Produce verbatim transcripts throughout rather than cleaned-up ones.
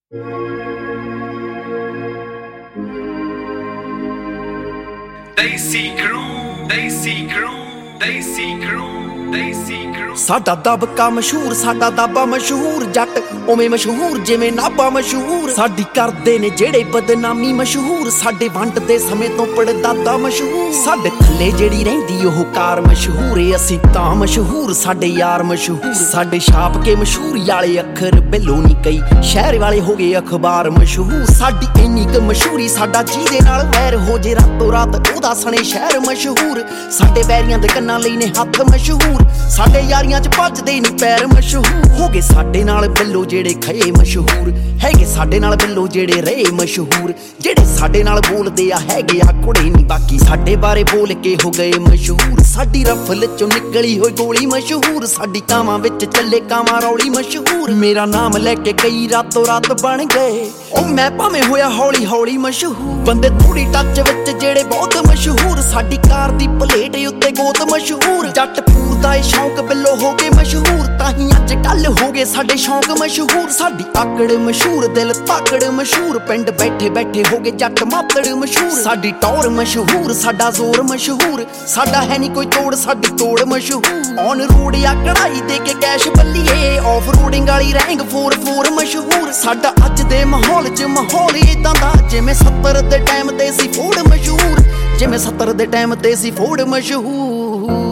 Desi Crew, Desi Crew, Desi Crew, Desi Crew। ਸਾਡਾ ਦਬਕਾ ਮਸ਼ਹੂਰ, ਸਾਡਾ ਦਾਬਾ ਮਸ਼ਹੂਰ, ਜੱਟ ਉਵੇਂ ਮਸ਼ਹੂਰ ਜਿਵੇਂ ਨਾਭਾ ਮਸ਼ਹੂਰ। ਸਾਡੀ ਕਰਦੇ ਨੇ ਜਿਹੜੇ ਬਦਨਾਮੀ ਮਸ਼ਹੂਰ, ਸਾਡੇ ਵੰਡ ਦੇ ਸਮੇਂ ਤੋਂ ਪੜਦਾਦਾ ਮਸ਼ਹੂਰ। ਸਾਡੇ ਥੱਲੇ ਜਿਹੜੀ ਰਹਿੰਦੀ ਉਹ ਕਾਰ ਮਸ਼ਹੂਰ ਏ, ਅਸੀਂ ਤਾਂ ਮਸ਼ਹੂਰ, ਸਾਡੇ ਯਾਰ ਮਸ਼ਹੂਰ। ਸਾਡੇ ਛਾਪ ਕੇ ਮਸ਼ਹੂਰ ਵਾਲੇ ਅੱਖਰ ਬਿੱਲੋ ਨਹੀਂ ਕਈ ਸ਼ਹਿਰ ਵਾਲੇ ਹੋ ਗਏ ਅਖਬਾਰ ਮਸ਼ਹੂਰ। ਸਾਡੀ ਇੰਨੀ ਕੁ ਮਸ਼ਹੂਰੀ, ਸਾਡਾ ਜਿਹਦੇ ਨਾਲ ਵੈਰ ਹੋ ਜੇ ਰਾਤੋਂ ਰਾਤ ਉਹਦਾ ਸਣੇ ਸ਼ਹਿਰ ਮਸ਼ਹੂਰ। ਸਾਡੇ ਵੈਰੀਆਂ ਦੇ ਕੰਨਾਂ ਲਈ ਨੇ ਹੱਥ ਮਸ਼ਹੂਰ, ਸਾਡੇ ਯਾਰੀਆਂ ਚ ਭੱਜਦੇ ਨਹੀਂ ਪੈਰ ਮਸ਼ਹੂਰ। ਹੋ ਗਏ ਸਾਡੇ ਨਾਲ ਬਿੱਲੋ ਜਿਹੜੇ ਖਏ ਮਸ਼ਹੂਰ, ਹੈਗੇ ਸਾਡੇ ਨਾਲ ਬਿੱਲੋ ਜਿਹੜੇ ਰਹੇ ਮਸ਼ਹੂਰ। ਜਿਹੜੇ ਸਾਡੇ ਨਾਲ ਬੋਲਦੇ ਆ ਹੈਗੇ ਆ ਕੁੜੇ ਨਹੀਂ ਬਾਕੀ ਸਾਡੇ ਬਾਰੇ ਬੋਲ ਕੇ ਹੋ ਗਏ ਮਸ਼ਹੂਰ। ਸਾਡੀ ਰਫਲ ਚੋਂ ਨਿਕਲੀ ਹੋਈ ਗੋਲੀ ਮਸ਼ਹੂਰ, ਸਾਡੀ ਕਾਵਾਂ ਵਿੱਚ ਚੱਲੇ ਕਾਵਾਂ ਰੌਲੀ ਮਸ਼ਹੂਰ। ਮੇਰਾ ਨਾਮ ਲੈ ਕੇ ਕਈ ਰਾਤੋਂ ਰਾਤ ਬਣ ਗਏ ਉਹ ਮੈਂ ਭਾਵੇਂ ਹੋਇਆ ਹੌਲੀ ਹੌਲੀ ਮਸ਼ਹੂਰ। ਬੰਦੇ ਥੋੜੀ ਟੱਚ ਵਿੱਚ ਜਿਹੜੇ ਬਹੁਤ ਮਸ਼ਹੂਰ, ਸਾਡੀ ਕਾਰ ਦੀ ਪਲੇਟ ਉੱਤੇ ਗੋਤ ਮਸ਼ਹੂਰ। ਜੱਟ ਪੂਰ ਦਾ ਇਹ ਸ਼ੌਂਕ ਬਿੱਲੋ ਹੋ ਗਏ ਮਸ਼ਹੂਰ, ਤਾਂ ਹੀ ਅੱਜ ਕੱਲ ਹੋ ਗਏ ਸਾਡੇ ਸ਼ੌਂਕ ਮਸ਼ਹੂਰ। ਸਾਡੀ ਆਕੜ ਮਸ਼ਹੂਰ, ਦਿਲ ਤਾਕੜ ਮਸ਼ਹੂਰ, ਪਿੰਡ ਬੈਠੇ ਬੈਠੇ ਹੋ ਗਏ ਜੱਟ ਮਾਤੜ ਮਸ਼ਹੂਰ। ਸਾਡੀ ਟੌਰ ਮਸ਼ਹੂਰ, ਸਾਡਾ ਜ਼ੋਰ ਮਸ਼ਹੂਰ, ਸਾਡਾ ਹੈ ਨਹੀਂ ਕੋਈ ਤੋੜ ਸਾਡੀ ਤੋੜ ਮਸ਼ਹੂਰ। ਔਨ ਰੋਡ ਆ ਕਢਾਈ ਦੇ ਕੇ ਕੈਸ਼ ਬੱਲੀਏ, ਆਫ ਰੋਡਿੰਗ ਵਾਲੀ ਰੈਂਗ ਫੋਰ ਫੋਰ ਮਸ਼ਹੂਰ। ਸਾਡਾ ਅੱਜ ਦੇ ਮਾਹੌਲ ਚ ਮਾਹੌਲ ਇਦਾਂ ਦਾ ਜਿਵੇਂ ਸੱਤਰ ਦੇ ਟਾਈਮ ਤੇ ਸੀ ਫੋੜ ਮਸ਼ਹੂਰ, ਜਿਵੇਂ ਸੱਤਰ ਦੇ ਟਾਈਮ ਤੇ ਸੀ ਫੋੜ ਮਸ਼ਹੂਰ।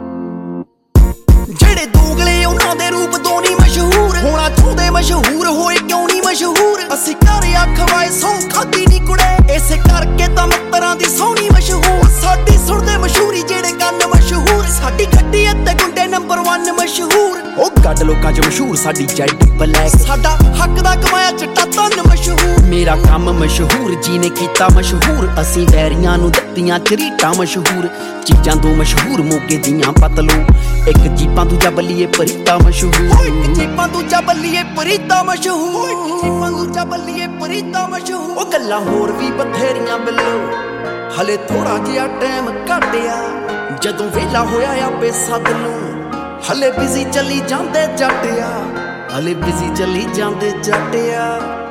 ਜਿਹੜੇ ਦੋਗਲੇ ਉਹਨਾਂ ਦੇ ਰੂਪ ਤੋਂ ਨਹੀਂ ਮਸ਼ਹੂਰ, ਹੋਣਾ ਚਾਹੁੰਦੇ ਮਸ਼ਹੂਰ ਹੋਏ ਕਿਉਂ ਨਹੀਂ ਮਸ਼ਹੂਰ। ਅਸੀਂ ਘਰ ਆਖਵਾਏ ਸੌਂ ਖਾਦੀ ਨੀ ਕੁੜੇ, ਇਸੇ ਕਰਕੇ ਤਾਂ ਮਿੱਤਰਾਂ ਦੀ ਸੋਹਣੀ ਮਸ਼ਹੂਰ। ਸਾਡੀ ਸੁਣਦੇ ਮਸ਼ਹੂਰੀ ਜਿਹੜੇ ਕੰਨ ਮਸ਼ਹੂਰ, ਸਾਡੀ ਗੱਡੀ ਅਤੇ ਗੁੰਡੇ ਨੰਬਰ ਵਨ ਮਸ਼ਹੂਰ। ਉਹ ਗੱਡ ਲੋਕਾਂ ਚ ਮਸ਼ਹੂਰ ਸਾਡੀ ਜੈਟ ਬਲੈਕ, ਸਾਡਾ ਹੱਕ ਦਾ ਕਮਾਇਆ ਚਿੱਟਾ ਧਨ ਮਸ਼ਹੂਰ। ਮੇਰਾ ਕੰਮ ਮਸ਼ਹੂਰ ਜਿਹਨੇ ਕੀਤਾ ਮਸ਼ਹੂਰ, ਅਸੀਂ ਵੈਰੀਆਂ ਨੂੰ ਦਿੱਤੀਆਂ ਚਰੀਟਾਂ ਮਸ਼ਹੂਰ। ਚੀਜ਼ਾਂ ਦੋ ਮਸ਼ਹੂਰ ਮੋਗੇ ਦੀਆਂ ਪਤਲੂ, ਇੱਕ ਜੀਪਾਂ ਦੂਜਾ ਬੱਲੀਏ ਪਰੀਤਾ ਮਸ਼ਹੂਰ। ਇੱਕ ਜੀਪਾਂ ਦੂਜਾ ਬੱਲੀਏ ਪਰੀਤਾ ਮਸ਼ਹੂਰ, ਜੀਪਾਂ ਦੂਜਾ ਬੱਲੀਏ ਪਰੀਤਾ ਮਸ਼ਹੂਰ। ਉਹ ਗੱਲਾਂ ਹੋਰ ਵੀ ਬਥੇਰੀਆਂ ਬਿੱਲੋ, ਹਲੇ ਥੋੜਾ ਜਿਹਾ ਟਾਈਮ ਘਟਿਆ, ਜਦੋਂ ਵੇਲਾ ਹੋਇਆ ਆਪੇ ਸੱਦ ਨੂੰ। ਹਲੇ ਬਿਜ਼ੀ ਚੱਲੀ ਜਾਂਦੇ ਜੱਟਿਆ, ਹਲੇ ਬਿਜ਼ੀ ਚੱਲੀ ਜਾਂਦੇ ਜੱਟਿਆ।